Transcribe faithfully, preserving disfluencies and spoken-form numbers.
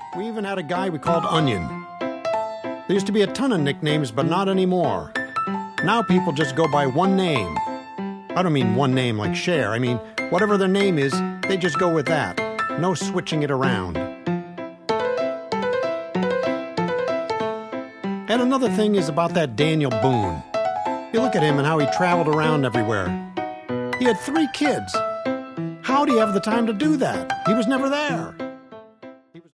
We even had a guy we called Onion. There used to be a ton of nicknames, but not anymore. Now people just go by one name. I don't mean one name like Cher. I mean, whatever their name is, they just go with that. No switching it around. And another thing is about that Daniel Boone. You look at him and how he traveled around everywhere. He had three kids. How do you have the time to do that? He was never there.